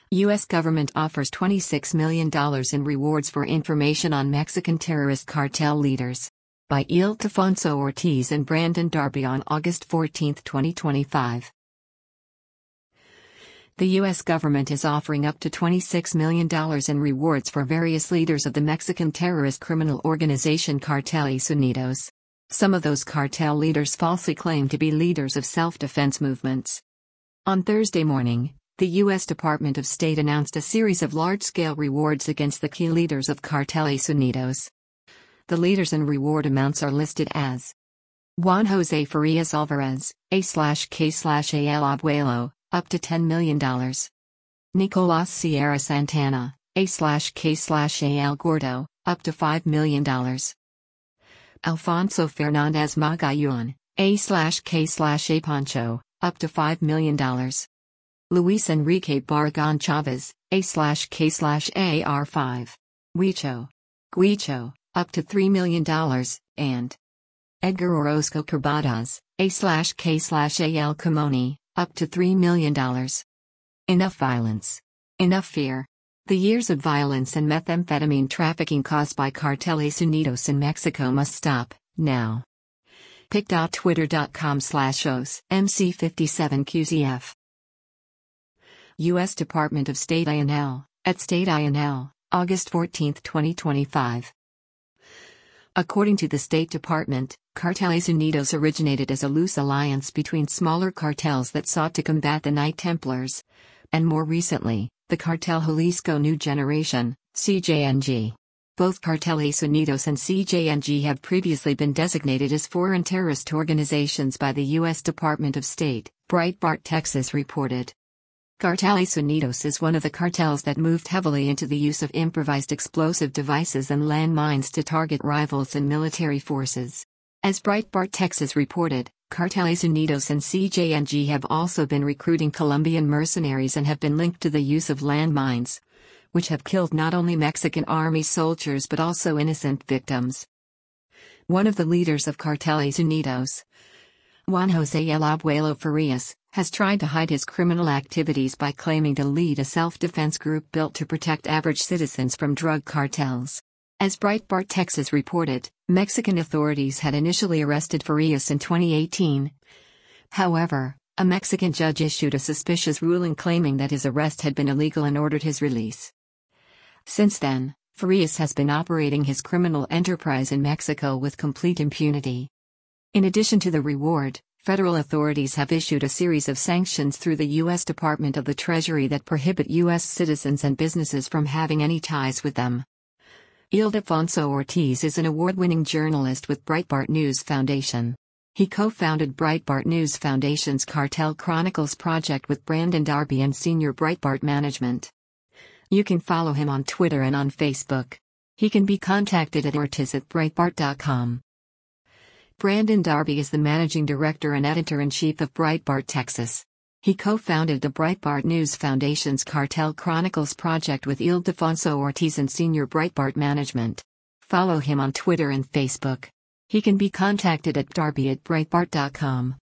U.S. government offers $26 million in rewards for information on Mexican terrorist cartel leaders. By Ildefonso Ortiz and Brandon Darby on August 14, 2025. The U.S. government is offering up to $26 million in rewards for various leaders of the Mexican terrorist criminal organization Carteles Unidos. Some of those cartel leaders falsely claim to be leaders of self-defense movements. On Thursday morning, the U.S. Department of State announced a series of large-scale rewards against the key leaders of Carteles Unidos. The leaders and reward amounts are listed as Juan Jose Farias Alvarez, A/K/AL Abuelo, up to $10 million. Nicolas Sierra Santana, A/K/AL Gordo, up to $5 million. Alfonso Fernandez Magallon, A/K/A Pancho, up to $5 million. Luis Enrique Barragan Chavez, A/K/AR5. Guicho, up to $3 million, and Edgar Orozco Carbadas, A/K/AL Camoni, up to $3 million. Enough violence. Enough fear. The years of violence and methamphetamine trafficking caused by Carteles Unidos in Mexico must stop, now. pic.twitter.com/os MC57QZF. U.S. Department of State INL, at State INL, August 14, 2025. According to the State Department, Carteles Unidos originated as a loose alliance between smaller cartels that sought to combat the Knight Templars, and more recently, the Cartel Jalisco New Generation, CJNG. Both Carteles Unidos and CJNG have previously been designated as foreign terrorist organizations by the U.S. Department of State, Breitbart Texas reported. Carteles Unidos is one of the cartels that moved heavily into the use of improvised explosive devices and landmines to target rivals and military forces. As Breitbart Texas reported, Carteles Unidos and CJNG have also been recruiting Colombian mercenaries and have been linked to the use of landmines, which have killed not only Mexican army soldiers but also innocent victims. One of the leaders of Carteles Unidos, Juan Jose El Abuelo Farias, has tried to hide his criminal activities by claiming to lead a self-defense group built to protect average citizens from drug cartels. As Breitbart Texas reported, Mexican authorities had initially arrested Farias in 2018. However, a Mexican judge issued a suspicious ruling claiming that his arrest had been illegal and ordered his release. Since then, Farias has been operating his criminal enterprise in Mexico with complete impunity. In addition to the reward, federal authorities have issued a series of sanctions through the U.S. Department of the Treasury that prohibit U.S. citizens and businesses from having any ties with them. Ildefonso Ortiz is an award-winning journalist with Breitbart News Foundation. He co-founded Breitbart News Foundation's Cartel Chronicles project with Brandon Darby and senior Breitbart management. You can follow him on Twitter and on Facebook. He can be contacted at ortiz@breitbart.com. Brandon Darby is the managing director and editor-in-chief of Breitbart Texas. He co-founded the Breitbart News Foundation's Cartel Chronicles project with Ildefonso Ortiz and senior Breitbart management. Follow him on Twitter and Facebook. He can be contacted at darby@breitbart.com.